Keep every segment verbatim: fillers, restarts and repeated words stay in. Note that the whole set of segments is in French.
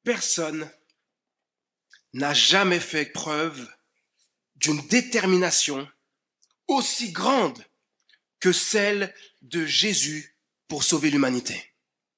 Personne n'a jamais fait preuve d'une détermination aussi grande que celle de Jésus pour sauver l'humanité.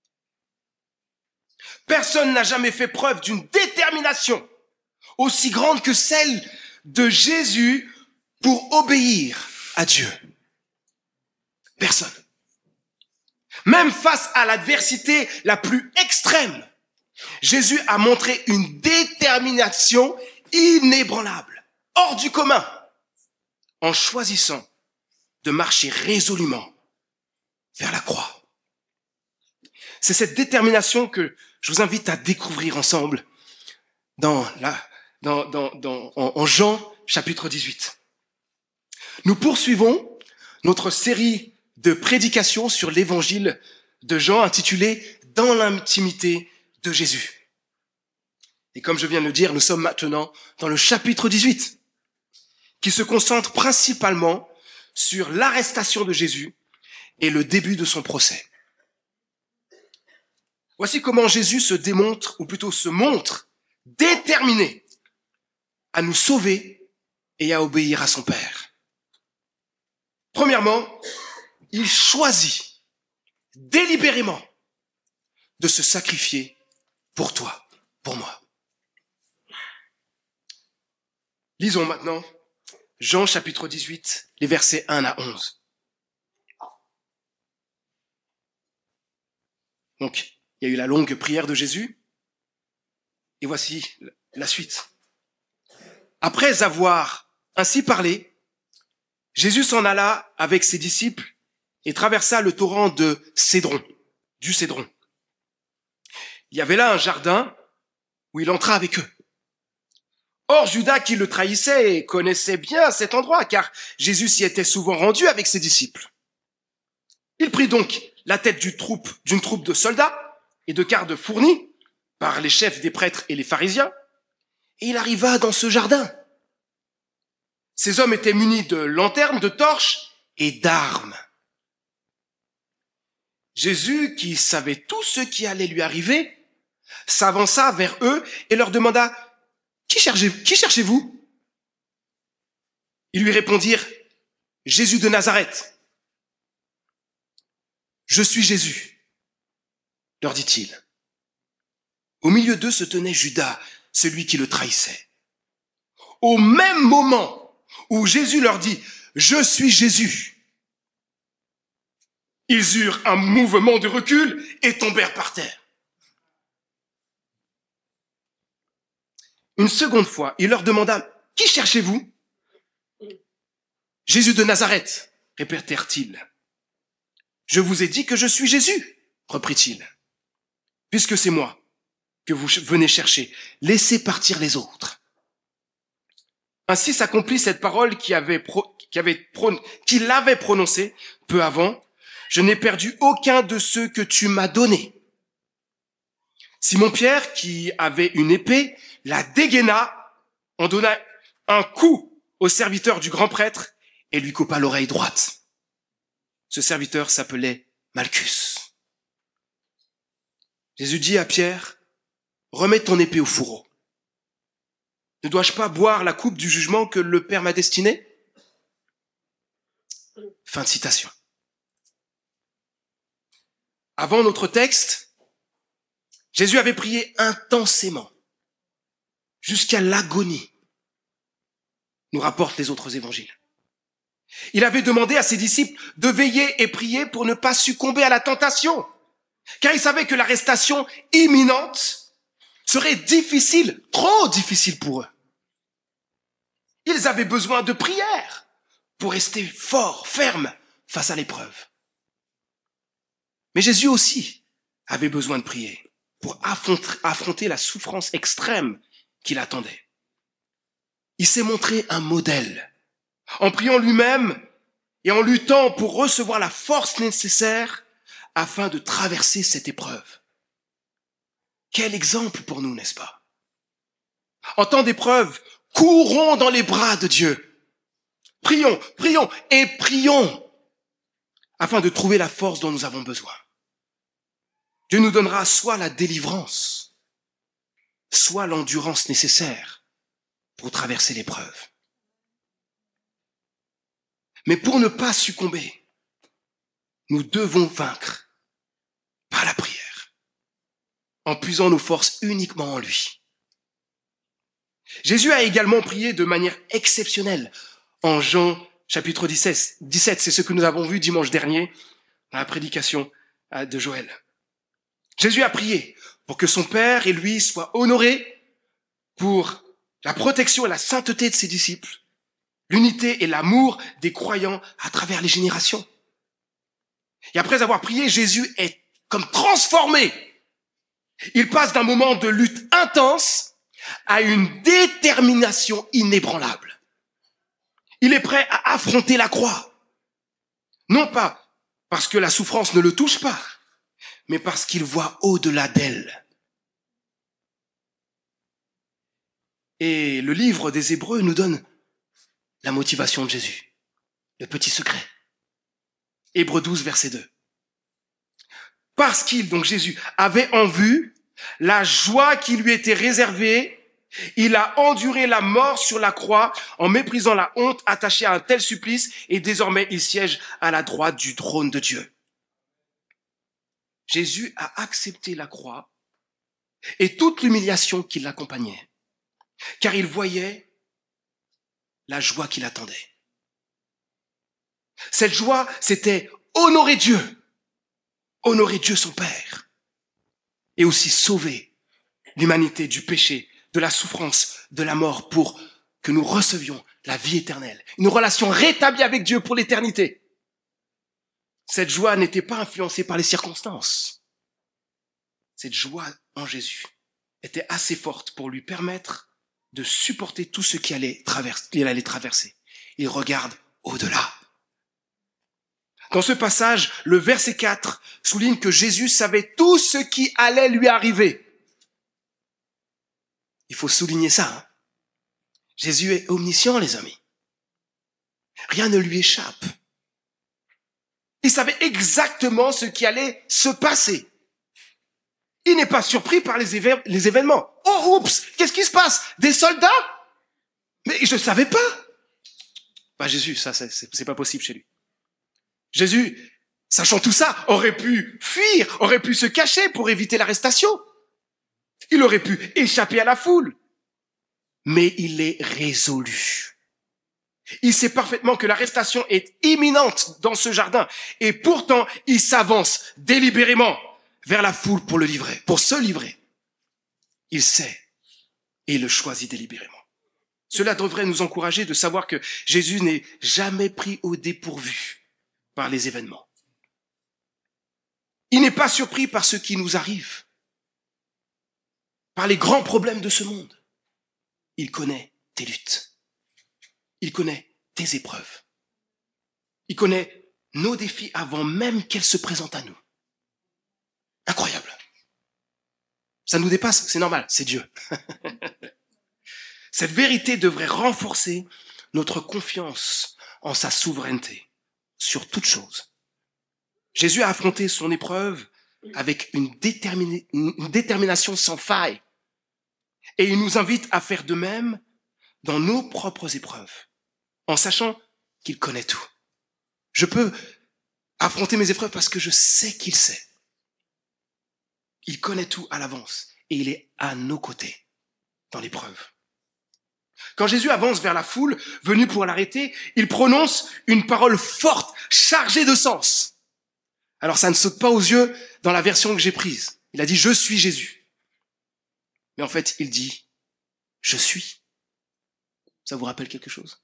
Personne n'a jamais fait preuve d'une détermination aussi grande que celle de Jésus pour obéir à Dieu. Personne. Même face à l'adversité la plus extrême, Jésus a montré une détermination inébranlable, hors du commun, en choisissant de marcher résolument vers la croix. C'est cette détermination que je vous invite à découvrir ensemble dans la, dans, dans, dans, en, en Jean chapitre dix-huit. Nous poursuivons notre série de prédications sur l'évangile de Jean intitulée « Dans l'intimité de Jésus ». Et comme je viens de le dire, nous sommes maintenant dans le chapitre dix-huit, qui se concentre principalement sur l'arrestation de Jésus et le début de son procès. Voici comment Jésus se démontre, ou plutôt se montre, déterminé à nous sauver et à obéir à son Père. Premièrement, il choisit délibérément de se sacrifier pour toi, pour moi. Lisons maintenant Jean chapitre dix-huit, les versets un à onze. Donc, il y a eu la longue prière de Jésus, et voici la suite. Après avoir ainsi parlé, Jésus s'en alla avec ses disciples et traversa le torrent de Cédron, du Cédron. Il y avait là un jardin où il entra avec eux. Or, Judas, qui le trahissait, connaissait bien cet endroit, car Jésus s'y était souvent rendu avec ses disciples. Il prit donc la tête d'une troupe, d'une troupe de soldats et de gardes fournis par les chefs des prêtres et les pharisiens, et il arriva dans ce jardin. Ces hommes étaient munis de lanternes, de torches et d'armes. Jésus, qui savait tout ce qui allait lui arriver, s'avança vers eux et leur demanda « Qui cherchez, qui cherchez-vous » Ils lui répondirent « Jésus de Nazareth. »« Je suis Jésus, » leur dit-il. Au milieu d'eux se tenait Judas, celui qui le trahissait. Au même moment où Jésus leur dit « Je suis Jésus », ils eurent un mouvement de recul et tombèrent par terre. Une seconde fois, il leur demanda « Qui cherchez-vous » ?« Jésus de Nazareth, » répétèrent-ils. « Je vous ai dit que je suis Jésus, » reprit-il. « Puisque c'est moi que vous venez chercher, laissez partir les autres. » Ainsi s'accomplit cette parole qui avait pro, qui avait pro, qu'il avait prononcée peu avant. « Je n'ai perdu aucun de ceux que tu m'as donnés. » Simon-Pierre, qui avait une épée, la dégaina, en donna un coup au serviteur du grand prêtre et lui coupa l'oreille droite. Ce serviteur s'appelait Malchus. Jésus dit à Pierre, « Remets ton épée au fourreau. Ne dois-je pas boire la coupe du jugement que le Père m'a destinée ?» Fin de citation. Avant notre texte, Jésus avait prié intensément, jusqu'à l'agonie, nous rapportent les autres évangiles. Il avait demandé à ses disciples de veiller et prier pour ne pas succomber à la tentation, car il savait que l'arrestation imminente serait difficile, trop difficile pour eux. Ils avaient besoin de prière pour rester forts, fermes face à l'épreuve. Mais Jésus aussi avait besoin de prier pour affronter la souffrance extrême qui l'attendait. Il s'est montré un modèle en priant lui-même et en luttant pour recevoir la force nécessaire afin de traverser cette épreuve. Quel exemple pour nous, n'est-ce pas? En temps d'épreuve, courons dans les bras de Dieu. Prions, prions et prions afin de trouver la force dont nous avons besoin. Dieu nous donnera soit la délivrance, soit l'endurance nécessaire pour traverser l'épreuve. Mais pour ne pas succomber, nous devons vaincre par la prière, en puisant nos forces uniquement en lui. Jésus a également prié de manière exceptionnelle en Jean chapitre dix-sept. dix-sept, c'est ce que nous avons vu dimanche dernier dans la prédication de Joël. Jésus a prié pour que son Père et lui soient honorés, pour la protection et la sainteté de ses disciples, l'unité et l'amour des croyants à travers les générations. Et après avoir prié, Jésus est comme transformé. Il passe d'un moment de lutte intense à une détermination inébranlable. Il est prêt à affronter la croix. Non pas parce que la souffrance ne le touche pas, mais parce qu'il voit au-delà d'elle. Et le livre des Hébreux nous donne la motivation de Jésus, le petit secret. Hébreux douze, verset deux. Parce qu'il, donc Jésus, avait en vue la joie qui lui était réservée, il a enduré la mort sur la croix en méprisant la honte attachée à un tel supplice, et désormais il siège à la droite du trône de Dieu. Jésus a accepté la croix et toute l'humiliation qui l'accompagnait, car il voyait la joie qui l'attendait. Cette joie, c'était honorer Dieu, honorer Dieu son Père, et aussi sauver l'humanité du péché, de la souffrance, de la mort, pour que nous recevions la vie éternelle, une relation rétablie avec Dieu pour l'éternité. Cette joie n'était pas influencée par les circonstances. Cette joie en Jésus était assez forte pour lui permettre de supporter tout ce qu'il allait traverser. Il allait traverser. Il regarde au-delà. Dans ce passage, le verset quatre souligne que Jésus savait tout ce qui allait lui arriver. Il faut souligner ça. Hein. Jésus est omniscient, les amis. Rien ne lui échappe. Il savait exactement ce qui allait se passer. Il n'est pas surpris par les, éve- les événements. Oh, oups, qu'est-ce qui se passe? Des soldats? Mais je ne savais pas. Bah, Jésus, ça, c'est, c'est, c'est pas possible chez lui. Jésus, sachant tout ça, aurait pu fuir, aurait pu se cacher pour éviter l'arrestation. Il aurait pu échapper à la foule. Mais il est résolu. Il sait parfaitement que l'arrestation est imminente dans ce jardin. Et pourtant, il s'avance délibérément vers la foule pour le livrer, pour se livrer. Il sait et il le choisit délibérément. Cela devrait nous encourager de savoir que Jésus n'est jamais pris au dépourvu par les événements. Il n'est pas surpris par ce qui nous arrive, par les grands problèmes de ce monde. Il connaît tes luttes. Il connaît tes épreuves. Il connaît nos défis avant même qu'elles se présentent à nous. Incroyable. Ça nous dépasse, c'est normal, c'est Dieu. Cette vérité devrait renforcer notre confiance en sa souveraineté sur toute chose. Jésus a affronté son épreuve avec une, détermina- une détermination sans faille. Et il nous invite à faire de même dans nos propres épreuves, en sachant qu'il connaît tout. Je peux affronter mes épreuves parce que je sais qu'il sait. Il connaît tout à l'avance et il est à nos côtés dans l'épreuve. Quand Jésus avance vers la foule venue pour l'arrêter, il prononce une parole forte, chargée de sens. Alors ça ne saute pas aux yeux dans la version que j'ai prise. Il a dit « Je suis Jésus ». Mais en fait, il dit « Je suis ». Ça vous rappelle quelque chose?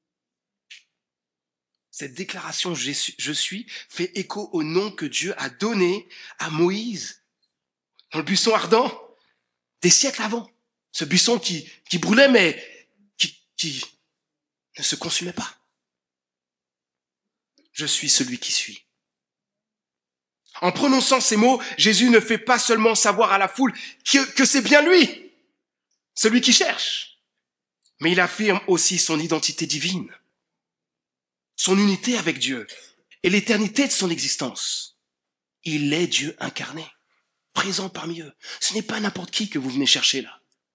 Cette déclaration « Je suis » fait écho au nom que Dieu a donné à Moïse dans le buisson ardent des siècles avant. Ce buisson qui, qui brûlait mais qui, qui ne se consumait pas. Je suis celui qui suis. En prononçant ces mots, Jésus ne fait pas seulement savoir à la foule que, que c'est bien lui, celui qui cherche, mais il affirme aussi son identité divine, son unité avec Dieu et l'éternité de son existence. Il est Dieu incarné, présent parmi eux. Ce n'est pas n'importe qui que vous venez chercher là.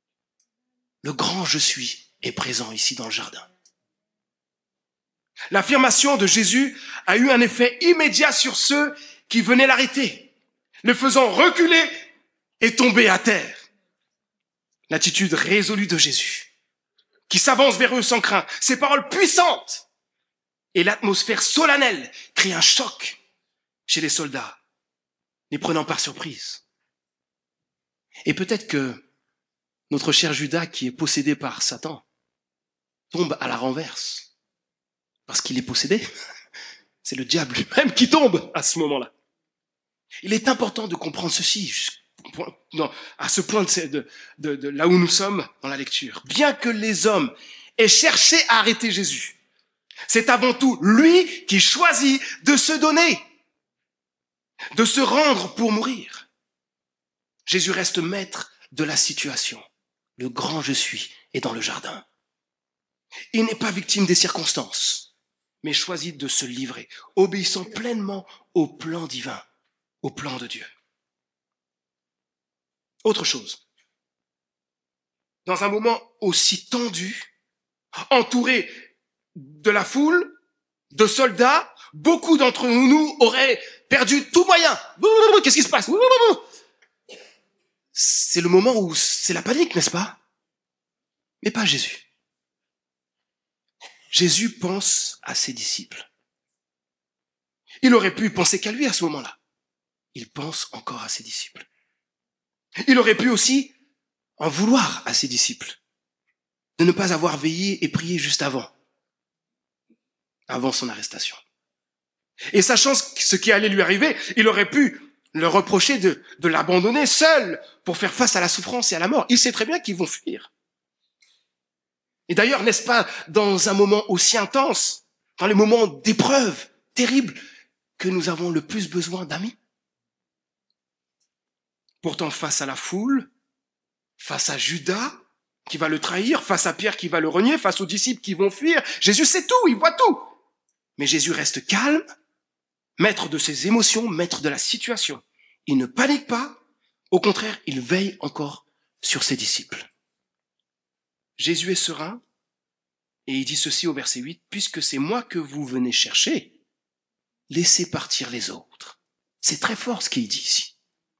le grand je suis est présent ici dans le jardin. L'affirmation de Jésus a eu un effet immédiat sur ceux qui venaient l'arrêter, le faisant reculer et tomber à terre. L'attitude résolue de Jésus, qui s'avance vers eux sans crainte, ces paroles puissantes et l'atmosphère solennelle créent un choc chez les soldats, les prenant par surprise. Et peut-être que notre cher Judas, qui est possédé par Satan, tombe à la renverse, parce qu'il est possédé. C'est le diable lui-même qui tombe à ce moment-là. Il est important de comprendre ceci, non, à ce point de, de, de, de là où nous sommes dans la lecture. Bien que les hommes aient cherché à arrêter Jésus, c'est avant tout lui qui choisit de se donner, de se rendre pour mourir. Jésus reste maître de la situation. Le grand je suis est dans le jardin. Il n'est pas victime des circonstances, mais choisit de se livrer, obéissant pleinement au plan divin, au plan de Dieu. Autre chose. Dans un moment aussi tendu, entouré de la foule, de soldats, beaucoup d'entre nous auraient perdu tout moyen. Qu'est-ce qui se passe? C'est le moment où c'est la panique, n'est-ce pas? Mais pas Jésus. Jésus pense à ses disciples. Il aurait pu penser qu'à lui à ce moment-là. Il pense encore à ses disciples. Il aurait pu aussi en vouloir à ses disciples de ne pas avoir veillé et prié juste avant, avant son arrestation. Et sachant ce qui allait lui arriver, il aurait pu leur reprocher de, de l'abandonner seul pour faire face à la souffrance et à la mort. Il sait très bien qu'ils vont fuir. Et d'ailleurs, n'est-ce pas dans un moment aussi intense, dans les moments d'épreuve terribles, que nous avons le plus besoin d'amis? Pourtant, face à la foule, face à Judas qui va le trahir, face à Pierre qui va le renier, face aux disciples qui vont fuir, Jésus sait tout, il voit tout. Mais Jésus reste calme, maître de ses émotions, maître de la situation. Il ne panique pas, au contraire, il veille encore sur ses disciples. Jésus est serein et il dit ceci au verset huit, « Puisque c'est moi que vous venez chercher, laissez partir les autres. » C'est très fort ce qu'il dit ici.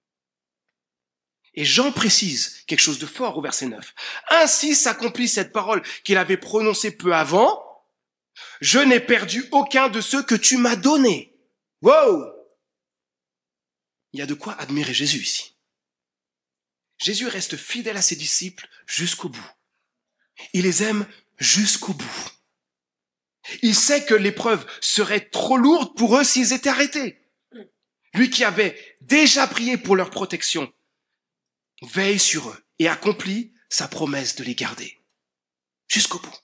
Et Jean précise quelque chose de fort au verset neuf. « Ainsi s'accomplit cette parole qu'il avait prononcée peu avant, « Je n'ai perdu aucun de ceux que tu m'as donnés. » Wow! Il y a de quoi admirer Jésus ici. Jésus reste fidèle à ses disciples jusqu'au bout. Il les aime jusqu'au bout. Il sait que l'épreuve serait trop lourde pour eux s'ils étaient arrêtés. Lui qui avait déjà prié pour leur protection, veille sur eux et accomplit sa promesse de les garder jusqu'au bout.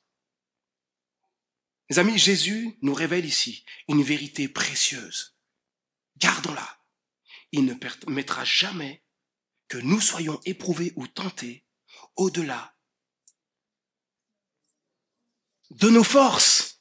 Mes amis, Jésus nous révèle ici une vérité précieuse. Gardons-la. Il ne permettra jamais que nous soyons éprouvés ou tentés au-delà de nos forces.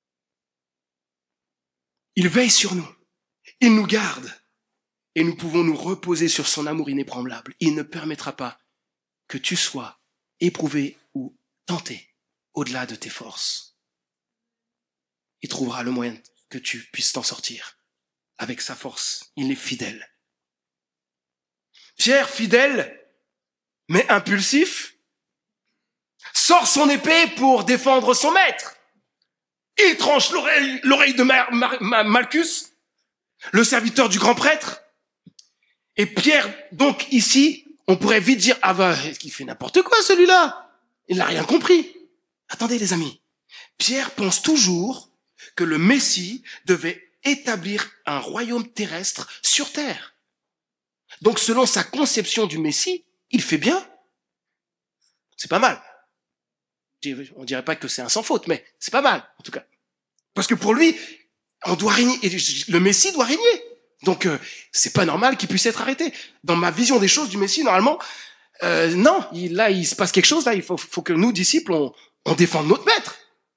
Il veille sur nous. Il nous garde. Et nous pouvons nous reposer sur son amour inébranlable. Il ne permettra pas que tu sois éprouvé ou tenté au-delà de tes forces. Il trouvera le moyen que tu puisses t'en sortir avec sa force. Il est fidèle. Pierre, fidèle, mais impulsif, sort son épée pour défendre son maître. Il tranche l'oreille, l'oreille de Mar- Mar- Mar- Malchus, le serviteur du grand prêtre. Et Pierre, donc ici, on pourrait vite dire, ah bah, il fait n'importe quoi celui-là. Il n'a rien compris. Attendez les amis. Pierre pense toujours que le Messie devait établir un royaume terrestre sur terre. Donc selon sa conception du Messie, il fait bien. C'est pas mal. On dirait pas que c'est un sans faute, mais c'est pas mal, en tout cas. Parce que pour lui, on doit régner, le Messie doit régner. Donc, euh, c'est pas normal qu'il puisse être arrêté. Dans ma vision des choses du Messie, normalement, euh, non, il, là, il se passe quelque chose, là, il faut, faut que nous, disciples, on, on défende notre maître.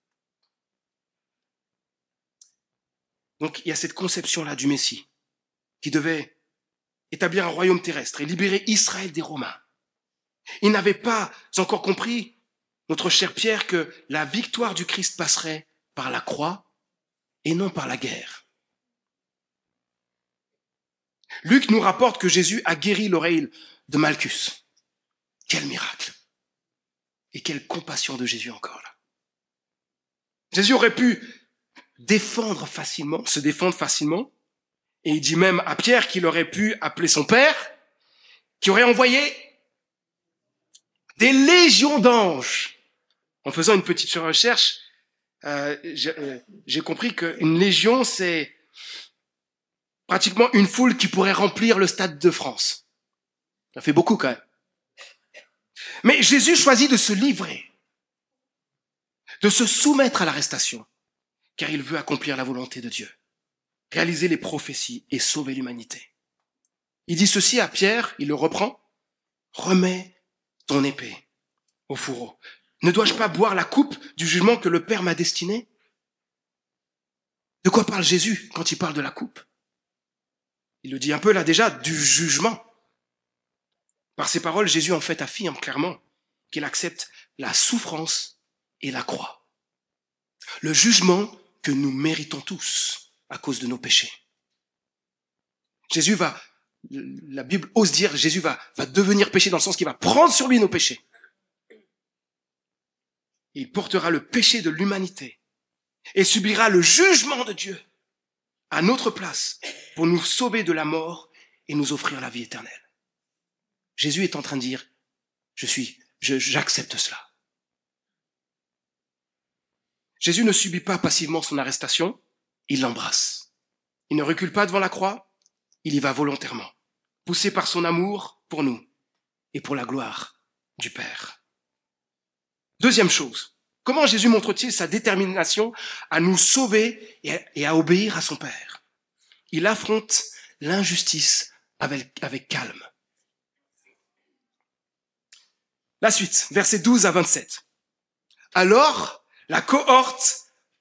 Donc, il y a cette conception-là du Messie, qui devait établir un royaume terrestre et libérer Israël des Romains. Il n'avait pas encore compris notre cher Pierre, que la victoire du Christ passerait par la croix et non par la guerre. Luc nous rapporte que Jésus a guéri l'oreille de Malchus. Quel miracle! Et quelle compassion de Jésus encore là. Jésus aurait pu défendre facilement, se défendre facilement, et il dit même à Pierre qu'il aurait pu appeler son père, qui aurait envoyé des légions d'anges. En faisant une petite recherche, euh, j'ai, euh, j'ai compris qu'une légion, c'est pratiquement une foule qui pourrait remplir le Stade de France. Ça fait beaucoup quand même. Mais Jésus choisit de se livrer, de se soumettre à l'arrestation, car il veut accomplir la volonté de Dieu, réaliser les prophéties et sauver l'humanité. Il dit ceci à Pierre, il le reprend, « Remets ton épée au fourreau. Ne dois-je pas boire la coupe du jugement que le Père m'a destiné ?» De quoi parle Jésus quand il parle de la coupe? Il le dit un peu là déjà, du jugement. Par ces paroles, Jésus en fait affirme clairement qu'il accepte la souffrance et la croix. Le jugement que nous méritons tous à cause de nos péchés. Jésus va, la Bible ose dire, Jésus va, va devenir péché dans le sens qu'il va prendre sur lui nos péchés. Il portera le péché de l'humanité et subira le jugement de Dieu à notre place pour nous sauver de la mort et nous offrir la vie éternelle. Jésus est en train de dire, je suis, je, j'accepte cela. Jésus ne subit pas passivement son arrestation, il l'embrasse. Il ne recule pas devant la croix, il y va volontairement, poussé par son amour pour nous et pour la gloire du Père. Deuxième chose, comment Jésus montre-t-il sa détermination à nous sauver et à obéir à son Père? Il affronte l'injustice avec, avec calme. La suite, versets douze à vingt-sept. Alors, la cohorte,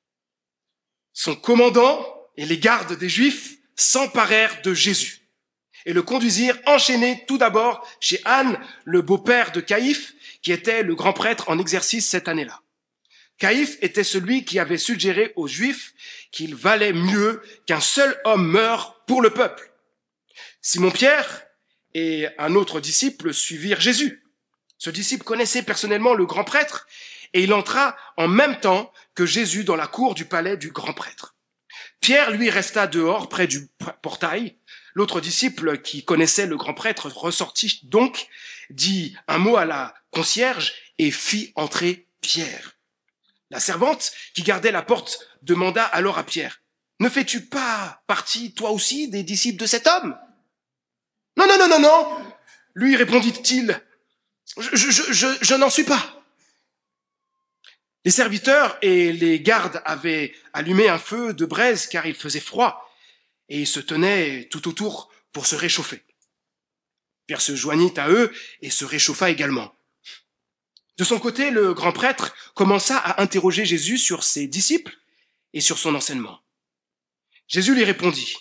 son commandant et les gardes des Juifs s'emparèrent de Jésus et le conduisirent enchaîné tout d'abord chez Anne, le beau-père de Caïphe, qui était le grand prêtre en exercice cette année-là. Caïphe était celui qui avait suggéré aux Juifs qu'il valait mieux qu'un seul homme meure pour le peuple. Simon-Pierre et un autre disciple suivirent Jésus. Ce disciple connaissait personnellement le grand prêtre et il entra en même temps que Jésus dans la cour du palais du grand prêtre. Pierre, lui, resta dehors près du portail. L'autre disciple qui connaissait le grand prêtre ressortit donc, dit un mot à la concierge et fit entrer Pierre. La servante qui gardait la porte demanda alors à Pierre, « Ne fais-tu pas partie, toi aussi, des disciples de cet homme ?»« Non, non, non, non, non !» lui répondit-il, « Je, je, je, je n'en suis pas. » Les serviteurs et les gardes avaient allumé un feu de braise car il faisait froid et ils se tenaient tout autour pour se réchauffer. Pierre se joignit à eux et se réchauffa également. De son côté, le grand prêtre commença à interroger Jésus sur ses disciples et sur son enseignement. Jésus lui répondit,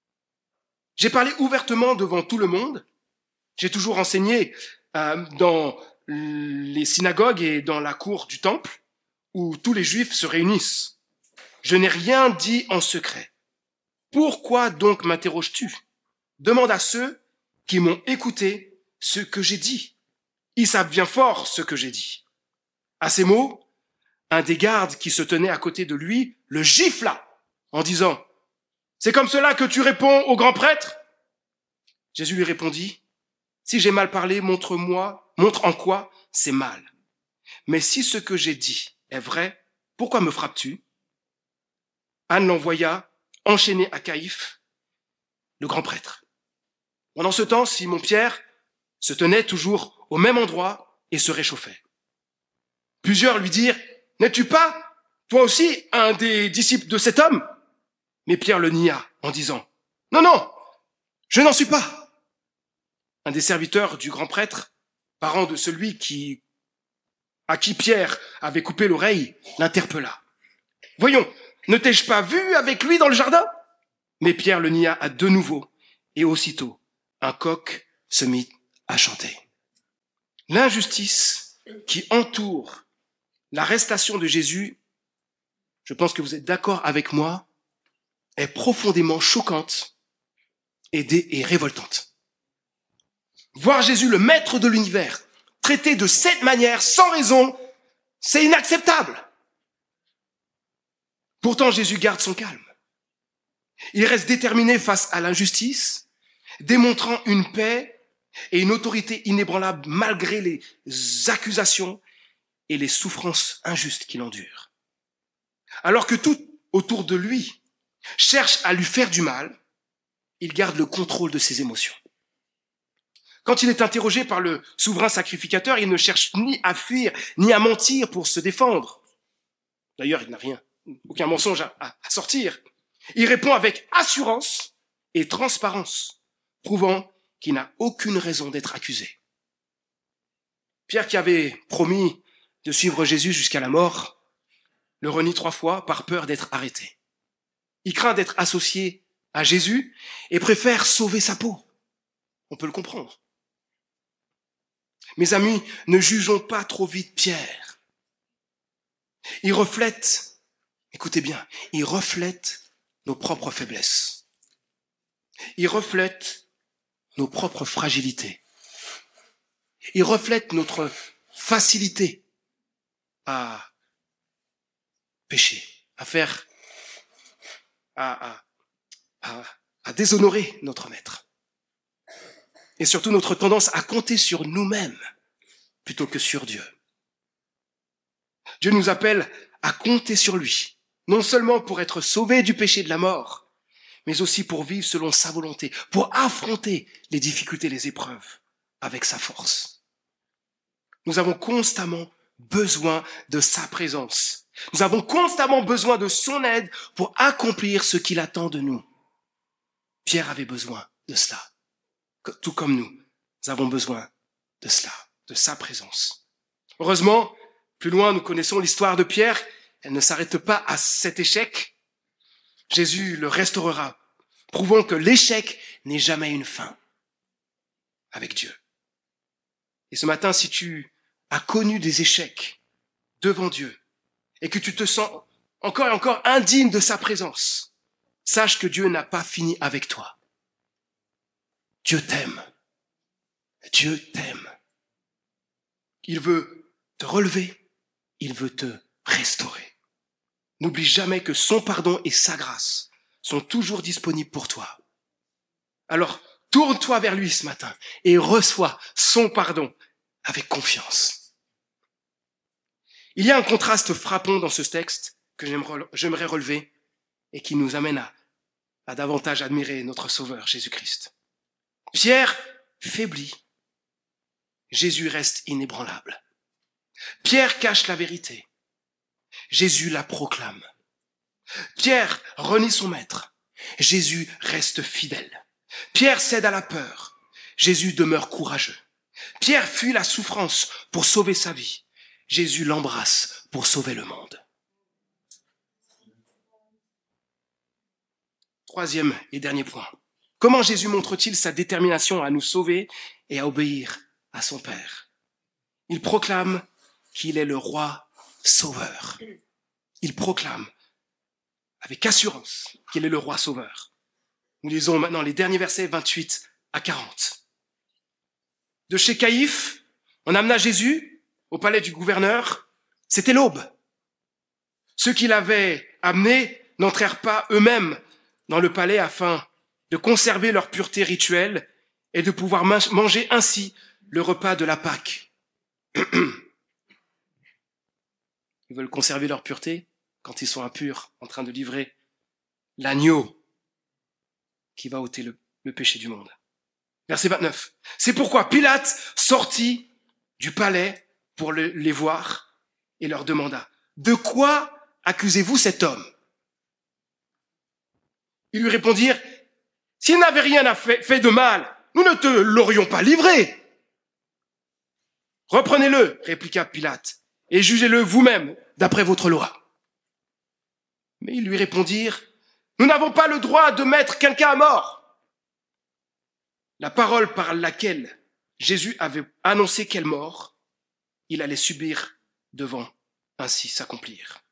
« J'ai parlé ouvertement devant tout le monde, j'ai toujours enseigné euh, dans les synagogues et dans la cour du temple, où tous les Juifs se réunissent. Je n'ai rien dit en secret. Pourquoi donc m'interroges-tu? Demande à ceux qui m'ont écouté ce que j'ai dit. Ils savent bien fort ce que j'ai dit. » À ces mots, un des gardes qui se tenait à côté de lui le gifla en disant, « C'est comme cela que tu réponds au grand prêtre ?» Jésus lui répondit, « Si j'ai mal parlé, montre-moi, montre en quoi c'est mal. Mais si ce que j'ai dit est vrai, pourquoi me frappes-tu » Anne l'envoya enchaîné à Caïphe, le grand prêtre. Pendant ce temps, Simon-Pierre se tenait toujours au même endroit et se réchauffait. Plusieurs lui dirent, « N'es-tu pas, toi aussi, un des disciples de cet homme ?» Mais Pierre le nia en disant, « Non, non, je n'en suis pas. » Un des serviteurs du grand prêtre, parent de celui qui à qui Pierre avait coupé l'oreille, l'interpella. « Voyons, ne t'ai-je pas vu avec lui dans le jardin ?» Mais Pierre le nia à de nouveau, et aussitôt, un coq se mit à chanter. L'injustice qui entoure L'arrestation de Jésus, je pense que vous êtes d'accord avec moi, est profondément choquante et, dé- et révoltante. Voir Jésus, le maître de l'univers, traité de cette manière, sans raison, c'est inacceptable. Pourtant, Jésus garde son calme. Il reste déterminé face à l'injustice, démontrant une paix et une autorité inébranlable malgré les accusations et les souffrances injustes qu'il endure. Alors que tout autour de lui cherche à lui faire du mal, il garde le contrôle de ses émotions. Quand il est interrogé par le souverain sacrificateur, il ne cherche ni à fuir, ni à mentir pour se défendre. D'ailleurs, il n'a rien, aucun mensonge à, à, à sortir. Il répond avec assurance et transparence, prouvant qu'il n'a aucune raison d'être accusé. Pierre, qui avait promis de suivre Jésus jusqu'à la mort, le renie trois fois par peur d'être arrêté. Il craint d'être associé à Jésus et préfère sauver sa peau. On peut le comprendre. Mes amis, ne jugeons pas trop vite Pierre. Il reflète, écoutez bien, il reflète nos propres faiblesses. Il reflète nos propres fragilités. Il reflète notre facilité à pécher, à faire, à, à, à, à déshonorer notre maître. Et surtout notre tendance à compter sur nous-mêmes plutôt que sur Dieu. Dieu nous appelle à compter sur lui, non seulement pour être sauvés du péché de la mort, mais aussi pour vivre selon sa volonté, pour affronter les difficultés, les épreuves avec sa force. Nous avons constamment besoin de sa présence. Nous avons constamment besoin de son aide pour accomplir ce qu'il attend de nous. Pierre avait besoin de cela. Tout comme nous, nous avons besoin de cela, de sa présence. Heureusement, plus loin, nous connaissons l'histoire de Pierre. Elle ne s'arrête pas à cet échec. Jésus le restaurera, prouvant que l'échec n'est jamais une fin avec Dieu. Et ce matin, si tu as connu des échecs devant Dieu et que tu te sens encore et encore indigne de sa présence, sache que Dieu n'a pas fini avec toi. Dieu t'aime. Dieu t'aime. Il veut te relever. Il veut te restaurer. N'oublie jamais que son pardon et sa grâce sont toujours disponibles pour toi. Alors, tourne-toi vers lui ce matin et reçois son pardon avec confiance. Il y a un contraste frappant dans ce texte que j'aimerais relever et qui nous amène à, à davantage admirer notre Sauveur Jésus-Christ. Pierre faiblit. Jésus reste inébranlable. Pierre cache la vérité. Jésus la proclame. Pierre renie son maître. Jésus reste fidèle. Pierre cède à la peur. Jésus demeure courageux. Pierre fuit la souffrance pour sauver sa vie. Jésus l'embrasse pour sauver le monde. Troisième et dernier point. Comment Jésus montre-t-il sa détermination à nous sauver et à obéir à son Père? Il proclame qu'il est le roi sauveur. Il proclame avec assurance qu'il est le roi sauveur. Nous lisons maintenant les derniers versets vingt-huit à quarante. De chez Caïphe, on amena Jésus au palais du gouverneur. C'était l'aube. Ceux qui l'avaient amené n'entrèrent pas eux-mêmes dans le palais afin de conserver leur pureté rituelle et de pouvoir manger ainsi le repas de la Pâque. Ils veulent conserver leur pureté quand ils sont impurs, en train de livrer l'agneau qui va ôter le, le péché du monde. Verset vingt-neuf. C'est pourquoi Pilate sortit du palais pour le, les voir et leur demanda: de quoi accusez-vous cet homme? Ils lui répondirent: s'il n'avait rien fait, fait de mal, nous ne te l'aurions pas livré. Reprenez-le, répliqua Pilate, et jugez-le vous-même d'après votre loi. Mais ils lui répondirent: nous n'avons pas le droit de mettre quelqu'un à mort. La parole par laquelle Jésus avait annoncé quelle mort il allait subir devant ainsi s'accomplir.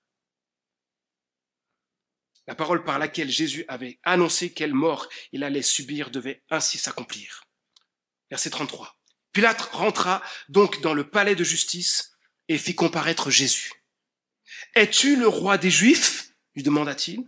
La parole par laquelle Jésus avait annoncé quelle mort il allait subir devait ainsi s'accomplir. Verset trente-trois. Pilate rentra donc dans le palais de justice et fit comparaître Jésus. « Es-tu le roi des Juifs ?» lui demanda-t-il.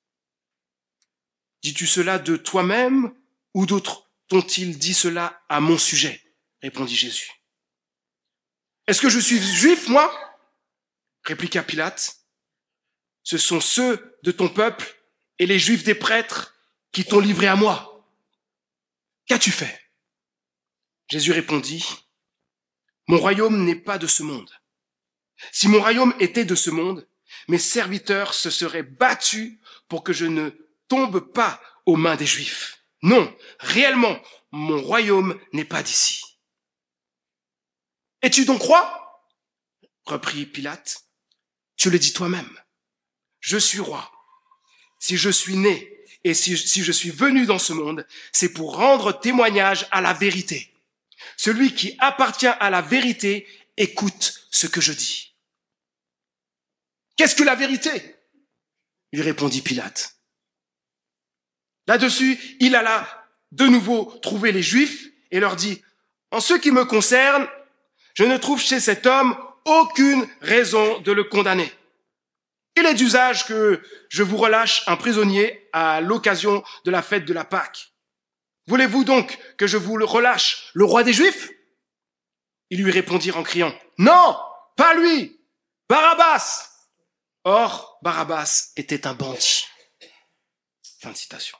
« Dis-tu cela de toi-même ou d'autres t'ont-ils dit cela à mon sujet ?» répondit Jésus. « Est-ce que je suis juif, moi ?» répliqua Pilate. « Ce sont ceux de ton peuple et les juifs des prêtres qui t'ont livré à moi. Qu'as-tu fait ?» Jésus répondit, « Mon royaume n'est pas de ce monde. Si mon royaume était de ce monde, mes serviteurs se seraient battus pour que je ne tombe pas aux mains des Juifs. Non, réellement, mon royaume n'est pas d'ici. » « Es-tu donc roi ?» reprit Pilate. « Tu le dis toi-même. Je suis roi. Si je suis né et si, si je suis venu dans ce monde, c'est pour rendre témoignage à la vérité. Celui qui appartient à la vérité écoute ce que je dis. » « Qu'est-ce que la vérité ?» lui répondit Pilate. Là-dessus, il alla de nouveau trouver les Juifs et leur dit, « En ce qui me concerne, je ne trouve chez cet homme aucune raison de le condamner. Il est d'usage que je vous relâche un prisonnier à l'occasion de la fête de la Pâque. Voulez-vous donc que je vous le relâche, le roi des Juifs ?» Ils lui répondirent en criant, « Non, pas lui, Barabbas !» Or, Barabbas était un bandit. Fin de citation.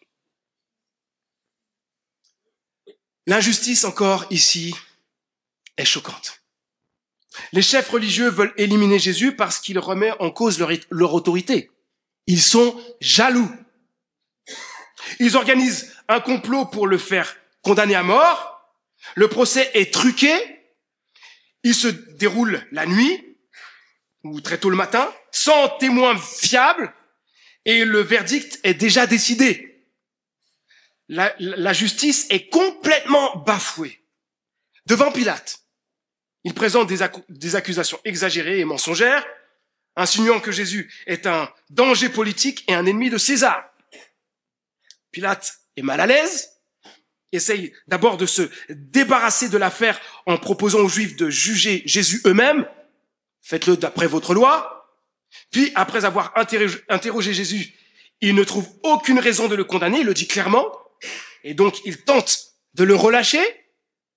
L'injustice encore ici est choquante. Les chefs religieux veulent éliminer Jésus parce qu'il remet en cause leur, leur autorité. Ils sont jaloux. Ils organisent un complot pour le faire condamner à mort. Le procès est truqué. Il se déroule la nuit ou très tôt le matin, sans témoin fiable, et le verdict est déjà décidé. La, la justice est complètement bafouée. Devant Pilate, il présente des, accus- des accusations exagérées et mensongères, insinuant que Jésus est un danger politique et un ennemi de César. Pilate est mal à l'aise, essaye d'abord de se débarrasser de l'affaire en proposant aux Juifs de juger Jésus eux-mêmes. Faites-le d'après votre loi. Puis, après avoir interrogé, interrogé Jésus, il ne trouve aucune raison de le condamner, il le dit clairement, et donc il tente de le relâcher.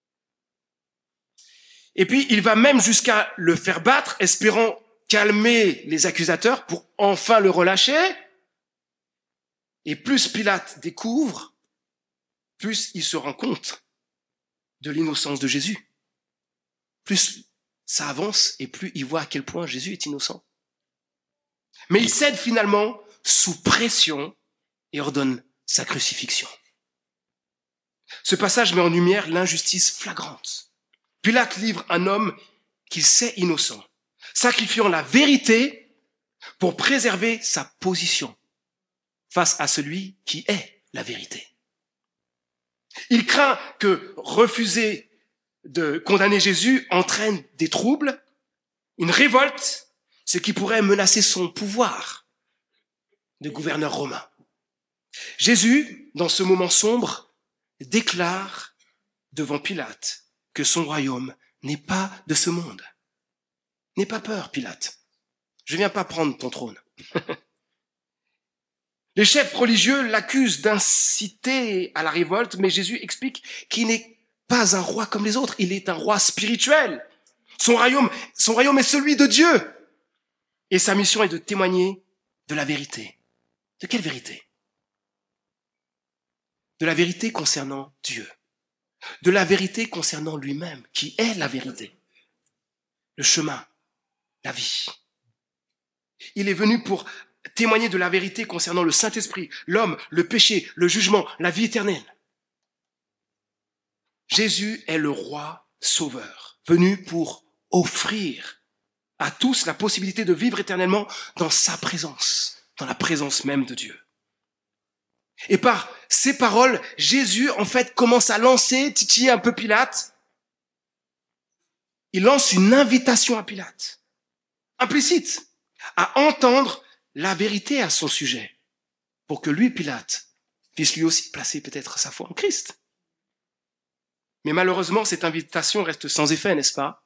Et puis, il va même jusqu'à le faire battre, espérant calmer les accusateurs pour enfin le relâcher. Et plus Pilate découvre, plus il se rend compte de l'innocence de Jésus. Plus ça avance et plus il voit à quel point Jésus est innocent. Mais il cède finalement sous pression et ordonne sa crucifixion. Ce passage met en lumière l'injustice flagrante. Pilate livre un homme qu'il sait innocent, sacrifiant la vérité pour préserver sa position face à celui qui est la vérité. Il craint que refuser de condamner Jésus entraîne des troubles, une révolte, ce qui pourrait menacer son pouvoir de gouverneur romain. Jésus, dans ce moment sombre, déclare devant Pilate que son royaume n'est pas de ce monde. N'aie pas peur, Pilate. Je ne viens pas prendre ton trône. Les chefs religieux l'accusent d'inciter à la révolte, mais Jésus explique qu'il n'est pas un roi comme les autres, il est un roi spirituel. Son royaume, son royaume est celui de Dieu. Et sa mission est de témoigner de la vérité. De quelle vérité ? De la vérité concernant Dieu. De la vérité concernant lui-même, qui est la vérité. Le chemin, la vie. Il est venu pour témoigner de la vérité concernant le Saint-Esprit, l'homme, le péché, le jugement, la vie éternelle. Jésus est le roi sauveur, venu pour offrir à tous la possibilité de vivre éternellement dans sa présence, dans la présence même de Dieu. Et par ces paroles, Jésus, en fait, commence à lancer, titiller un peu Pilate. Il lance une invitation à Pilate. implicite, à entendre la vérité à son sujet, pour que lui, Pilate, puisse lui aussi placer peut-être sa foi en Christ. Mais malheureusement, cette invitation reste sans effet, n'est-ce pas?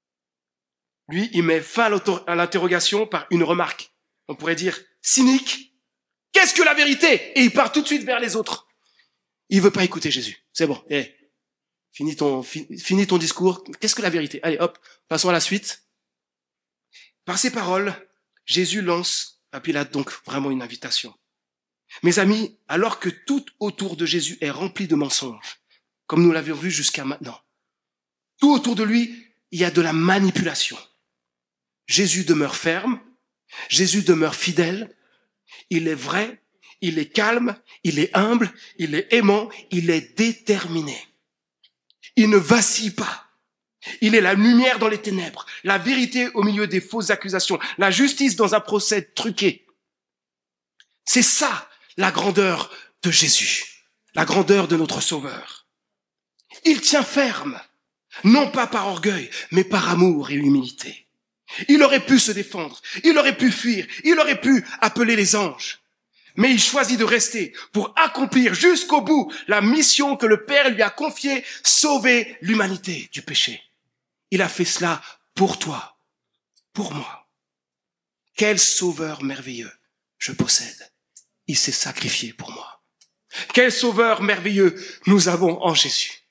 Lui, il met fin à l'interrogation par une remarque. On pourrait dire cynique. Qu'est-ce que la vérité? Et il part tout de suite vers les autres. Il veut pas écouter Jésus. C'est bon. Eh, finis ton, finis ton discours. Qu'est-ce que la vérité? Allez, hop, passons à la suite. Par ces paroles, Jésus lance à Pilate donc vraiment une invitation. Mes amis, alors que tout autour de Jésus est rempli de mensonges, comme nous l'avions vu jusqu'à maintenant, tout autour de lui, il y a de la manipulation. Jésus demeure ferme, Jésus demeure fidèle, il est vrai, il est calme, il est humble, il est aimant, il est déterminé. Il ne vacille pas. Il est la lumière dans les ténèbres, la vérité au milieu des fausses accusations, la justice dans un procès truqué. C'est ça la grandeur de Jésus, la grandeur de notre Sauveur. Il tient ferme, non pas par orgueil, mais par amour et humilité. Il aurait pu se défendre, il aurait pu fuir, il aurait pu appeler les anges. Mais il choisit de rester pour accomplir jusqu'au bout la mission que le Père lui a confiée, sauver l'humanité du péché. Il a fait cela pour toi, pour moi. Quel sauveur merveilleux je possède. Il s'est sacrifié pour moi. Quel sauveur merveilleux nous avons en Jésus.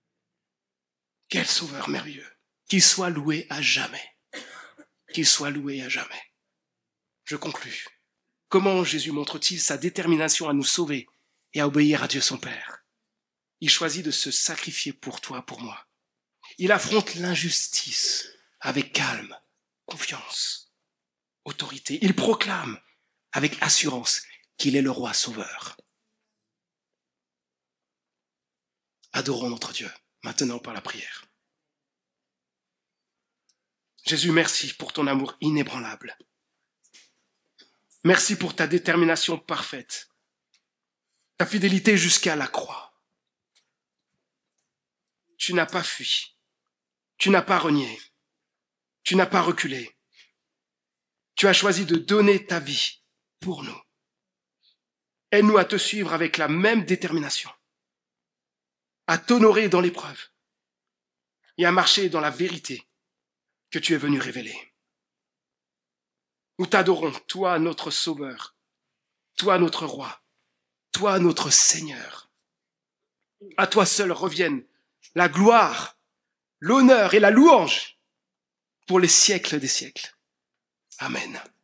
Quel sauveur merveilleux. Qu'il soit loué à jamais. Qu'il soit loué à jamais. Je conclus. Comment Jésus montre-t-il sa détermination à nous sauver et à obéir à Dieu son Père? Il choisit de se sacrifier pour toi, pour moi. Il affronte l'injustice avec calme, confiance, autorité. Il proclame avec assurance qu'il est le roi sauveur. Adorons notre Dieu, maintenant par la prière. Jésus, merci pour ton amour inébranlable. Merci pour ta détermination parfaite, ta fidélité jusqu'à la croix. Tu n'as pas fui, tu n'as pas renié, tu n'as pas reculé. Tu as choisi de donner ta vie pour nous. Aide-nous à te suivre avec la même détermination, à t'honorer dans l'épreuve et à marcher dans la vérité que tu es venu révéler. Nous t'adorons, toi notre Sauveur, toi notre Roi, toi notre Seigneur. À toi seul reviennent la gloire, l'honneur et la louange pour les siècles des siècles. Amen.